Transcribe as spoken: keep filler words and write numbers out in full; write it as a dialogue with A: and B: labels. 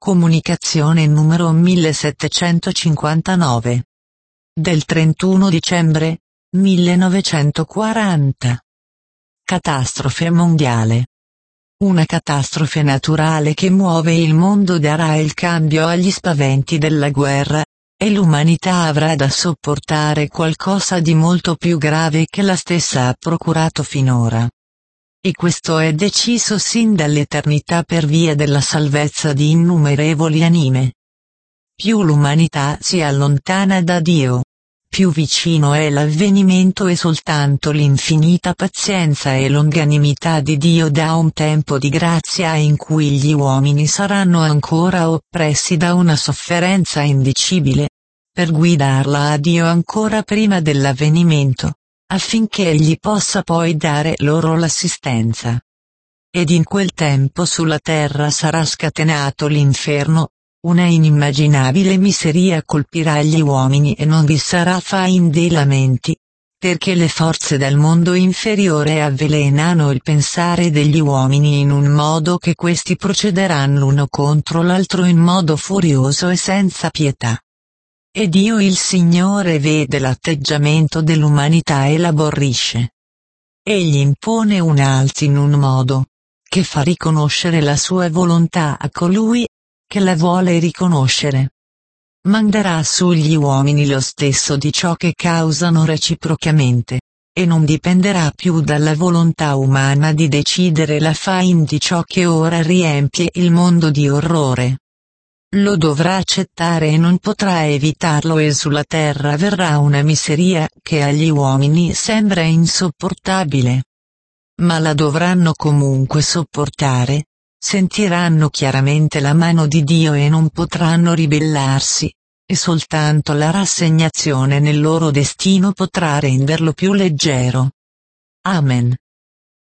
A: Comunicazione numero millesettecentocinquantanove. Del trentuno dicembre millenovecentoquaranta. Catastrofe mondiale. Una catastrofe naturale che muove il mondo darà il cambio agli spaventi della guerra, e l'umanità avrà da sopportare qualcosa di molto più grave che la stessa ha procurato finora. E questo è deciso sin dall'eternità per via della salvezza di innumerevoli anime. Più l'umanità si allontana da Dio, più vicino è l'avvenimento e soltanto l'infinita pazienza e longanimità di Dio dà un tempo di grazia in cui gli uomini saranno ancora oppressi da una sofferenza indicibile, per guidarla a Dio ancora prima dell'avvenimento, affinché Egli possa poi dare loro l'assistenza. Ed in quel tempo sulla terra sarà scatenato l'inferno. Una inimmaginabile miseria colpirà gli uomini e non vi sarà fain dei lamenti, perché le forze del mondo inferiore avvelenano il pensare degli uomini in un modo che questi procederanno l'uno contro l'altro in modo furioso e senza pietà. Ed Dio il Signore vede l'atteggiamento dell'umanità e l'aborrisce. Egli impone un alto in un modo che fa riconoscere la sua volontà a colui che la vuole riconoscere. Manderà sugli uomini lo stesso di ciò che causano reciprocamente, e non dipenderà più dalla volontà umana di decidere la fain di ciò che ora riempie il mondo di orrore. Lo dovrà accettare e non potrà evitarlo e sulla terra verrà una miseria che agli uomini sembra insopportabile. Ma la dovranno comunque sopportare. Sentiranno chiaramente la mano di Dio e non potranno ribellarsi, e soltanto la rassegnazione nel loro destino potrà renderlo più leggero. Amen.